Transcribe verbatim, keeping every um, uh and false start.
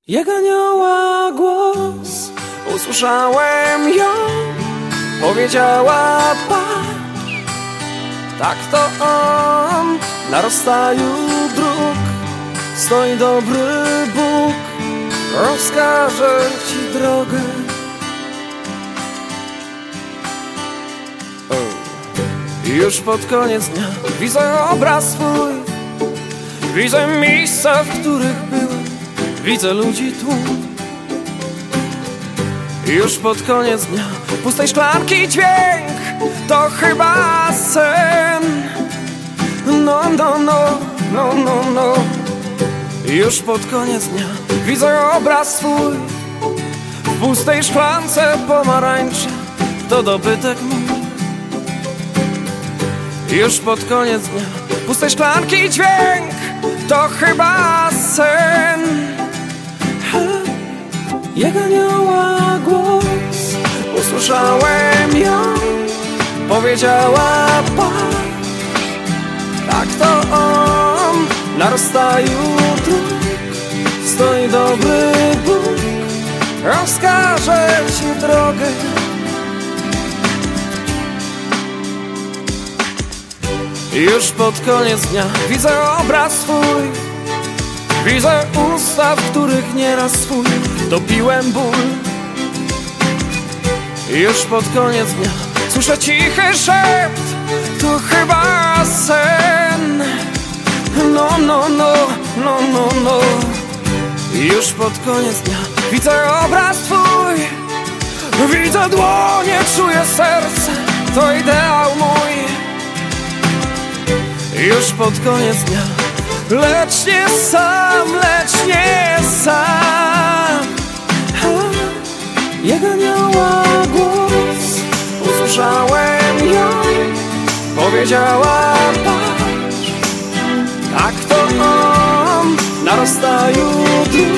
Jak anioła głos usłyszałem ją, powiedziała: patrz, tak to on, na rozstaju dróg stoi dobry Bóg, rozkaże ci drogę. I już pod koniec dnia widzę obraz swój, widzę miejsca, w których byłem, widzę ludzi tłum. I już pod koniec dnia pustej szklanki dźwięk to chyba sen. No, no, no, no, no, no. I już pod koniec dnia widzę obraz swój w pustej szklance pomarańcze, to dobytek mój. I już pod koniec dnia pustej szklanki dźwięk to chyba sen. Jak anioła głos usłyszałem ją, powiedziała: patrz, tak to on, na rozstaju dróg stoi dobry Bóg, rozkaże ci drogę. I już pod koniec dnia widzę obraz swój, widzę usta, w których nieraz swój topiłem ból. I już pod koniec dnia słyszę cichy szept, to chyba sen. No, no, no, no, no, no. I już pod koniec dnia widzę obraz twój, widzę dłonie, czuję serce, to ideał mój. I już pod koniec dnia, lecz nie sam, lecz nie sam. Jak anioła głos usłyszałem ją, powiedziała: patrz, tak to on, na rozstaju dróg